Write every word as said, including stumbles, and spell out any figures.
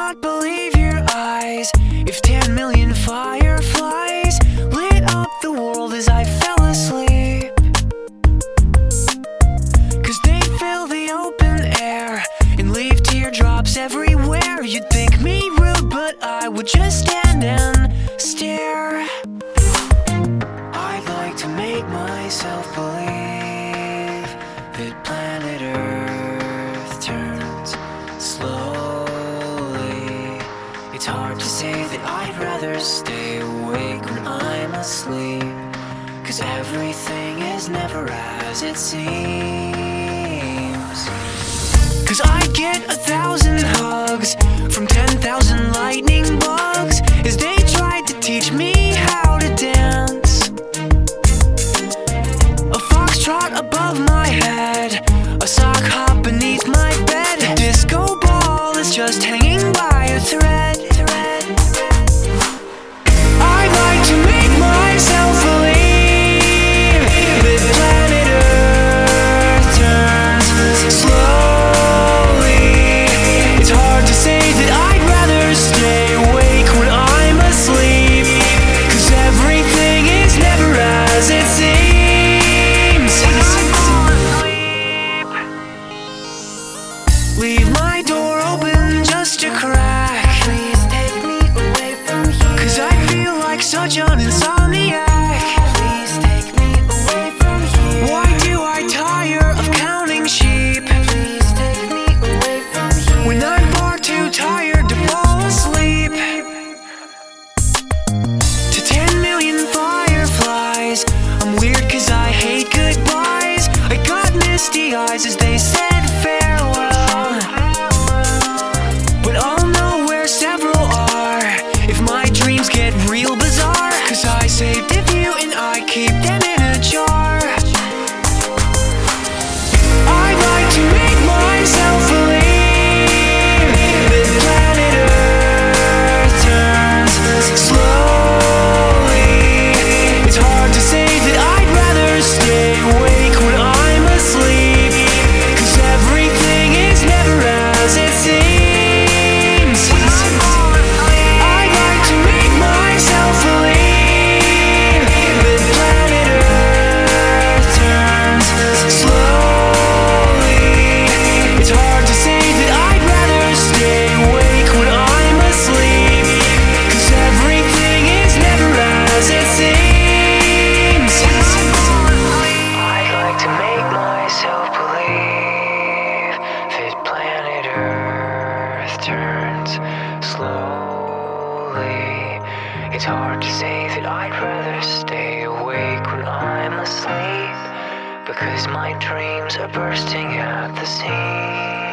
not believe your eyes if ten million fireflies lit up the world as I fell asleep. Cause they fill the open air and leave teardrops everywhere. You'd think me rude, but I would just stand and stare. I'd like to make myself believe that planet Earth turns slowly. It's hard to say that I'd rather stay awake when I'm asleep, cause everything is never as it seems. Cause I get a thousand hugs from ten thousand lightning bugs as they tried to teach me how to dance. A foxtrot above my head, a sock hop beneath my bed, a disco ball is just hanging by a thread. I'd like to make myself believe that planet Earth turns slowly. It's hard to say that I'd rather stay awake when I'm asleep, cause everything is never as it seems. Leave my door open just a crack. Please take me away from here, cause I feel like such an insomniac. Please take me away from here. Why do I tire of counting sheep? Please take me away from here, when I'm far too tired to fall asleep. To ten million fireflies, I'm weird cause I hate goodbyes. I got misty eyes as they said farewell, but I'll know where several are if my dreams get real bizarre, cause I saved a few and I keep them in a jar. I'd like to make myself believe that planet Earth turns slowly. It's hard to say that I'd rather stay awake when I'm asleep, cause everything is never as it seems. I'd like to make myself believe that planet Earth turns slowly. It's hard to say that I'd rather stay awake when I'm asleep, cause everything is never as it seems. I'd like to make myself believe that planet Earth turns slowly. It's hard to say that I'd rather stay awake when I'm asleep, because my dreams are bursting at the seams.